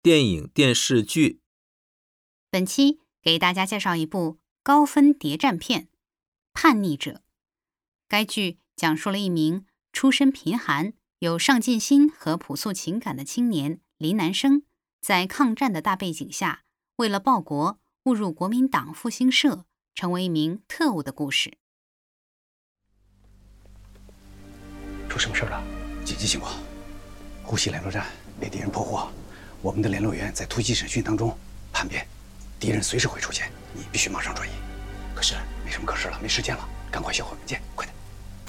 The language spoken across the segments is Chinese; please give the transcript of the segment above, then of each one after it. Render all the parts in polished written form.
电影、电视剧。 本期给大家介绍一部高分谍战片《叛逆者》。该剧讲述了一名出身贫寒、有上进心和朴素情感的青年林南生，在抗战的大背景下，为了报国，误入国民党复兴社，成为一名特务的故事。 出什么事了？紧急情况，呼吸联络站被敌人破获，我们的联络员在突击审讯当中叛变，敌人随时会出现，你必须马上转移。可是没什么可是了，没时间了，赶快销毁文件，快点！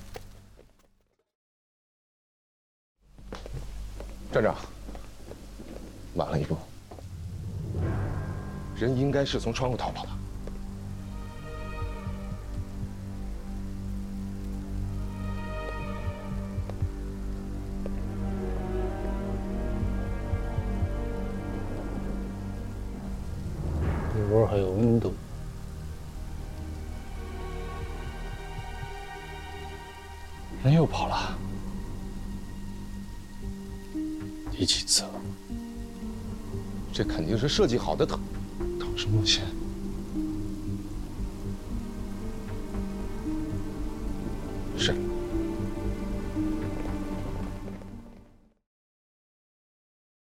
站长，晚了一步，人应该是从窗户逃跑的。 里边还有温度。人又跑了，第几次了？ 这肯定是设计好的等什么钱？ 是。